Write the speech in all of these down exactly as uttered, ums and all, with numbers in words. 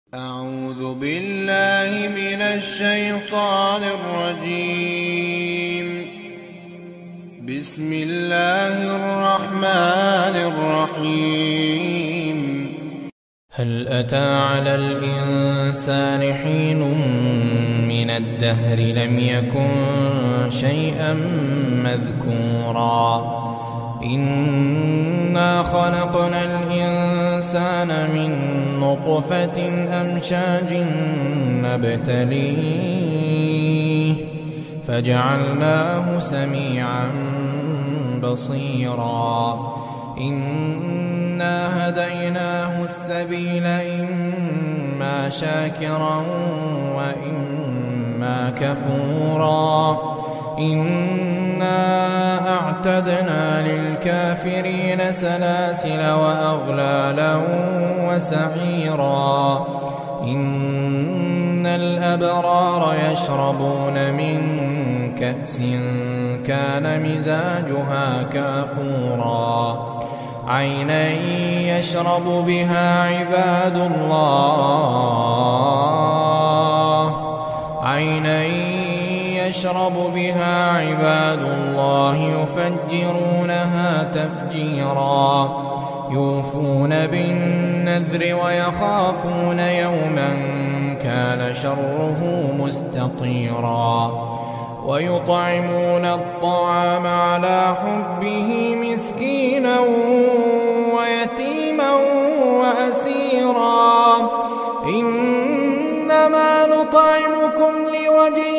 أعوذ بالله من الشيطان الرجيم. بسم الله الرحمن الرحيم. هل أتى على الإنسان حين من الدهر لم يكن شيئا مذكورا إنا خلقنا الإنسان من نطفة أمشاج نبتليه فجعلناه سميعا بصيرا إنا هديناه السبيل إما شاكرا وإما كفورا إنا أعتدنا للكافرين سلاسل وأغلالا وسعيرا إن الأبرار يشربون من كأس كان مزاجها كافورا عينا يشرب بها عباد الله عينا يشرب بها عباد الله يفجرونها تفجيرا يوفون بالنذر ويخافون يوما كان شره مستطيرا ويطعمون الطعام على حبه مسكينا ويتيما وأسيرا إنما نطعمكم لوجه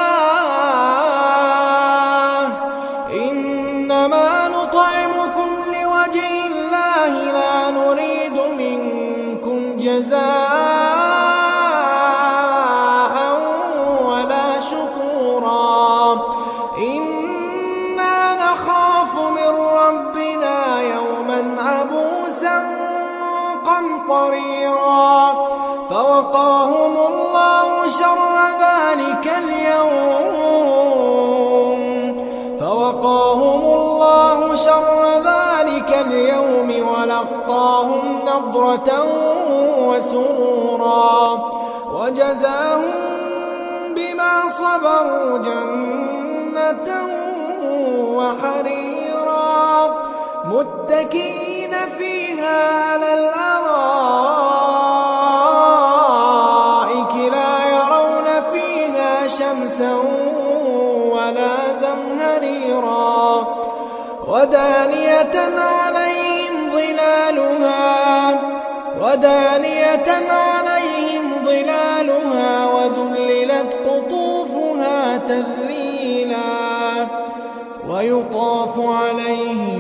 الله إنما نطعمكم لوجه الله لا نريد منكم جزاء ولا شكورا إنا نخاف من ربنا يوما عبوسا قمطريرا فوقاهم الله شر ذلك اليوم فوقاهم الله شر ذلك اليوم ولقاهم نضرة وسرورا وجزاهم بما صبروا جنة وحريرا متكئين فيها على الأرائك لا يرون فيها شمسا ولا زمهريرا ودانية عليهم ظلالها ودانية عليهم ظلالها وذللت قطوفها تذليلا ويطاف عليهم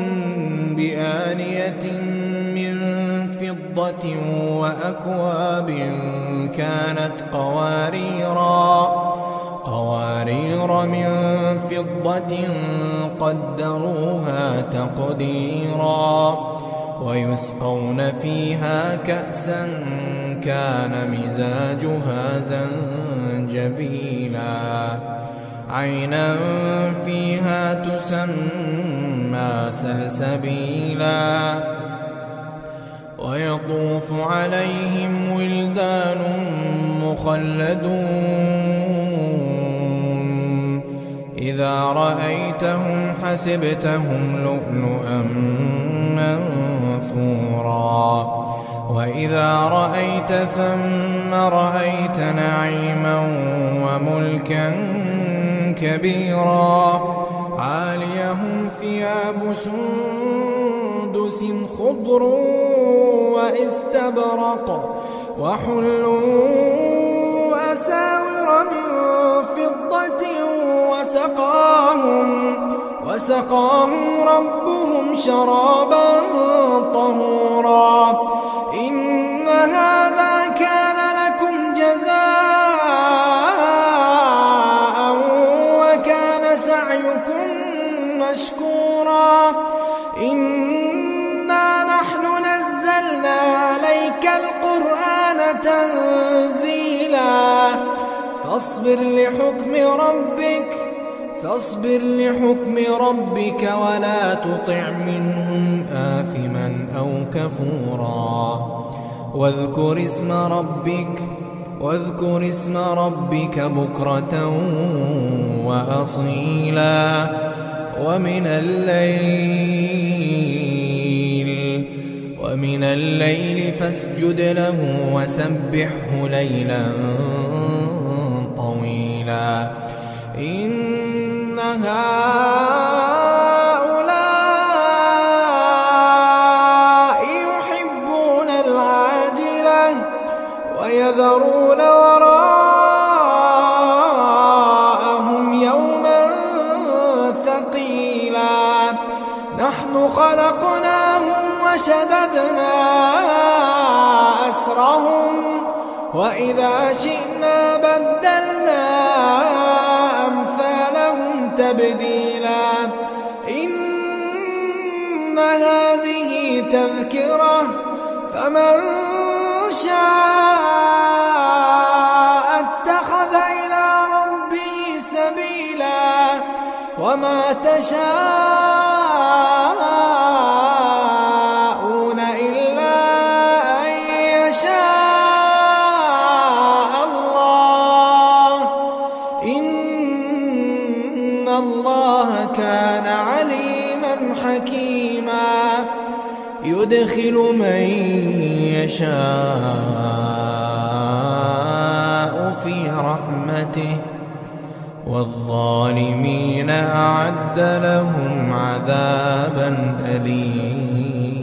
بآنية من فضة وأكواب كانت قواريرا قوارير من فضة قدروها تقديرا ويسقون فيها كأسا كان مزاجها زنجبيلا عينا فيها تسمى سلسبيلا ويطوف عليهم ولدان مخلدون إذا رأيتهم حسبتهم لؤلؤا منثورا وإذا رأيت ثم رأيت نعيما وملكا كبيرا عاليهم ثياب سندس خضر واستبرق وحلوا أساور من فضة وسقاهم وسقاهم ربهم شرابا طهورا إن هذا كان لكم جزاء وكان سعيكم مشكورا إنا نحن نزلنا عليك القرآن تنزيلا فاصبر لحكم ربك فاصبر لحكم ربك ولا تطع منهم آثما أو كفورا واذكر اسم ربك واذكر اسم ربك بكرة وأصيلا ومن الليل ومن الليل فاسجد له وسبحه ليلا طويلا إن هؤلاء يحبون العاجلة ويذرون وراءهم يوما ثقيلا نحن خلقناهم وشددنا أسرهم وإذا شئنا بدلنا أمثالهم تبديلا إن هذه تذكرة فمن شاء اتخذ إلى ربه سبيلا وما تشاءون إلا أن يشاء الله إن الله كان عليما حكيما يدخل من يشاء في رحمته والظالمين أعد لهم عذابا أليما.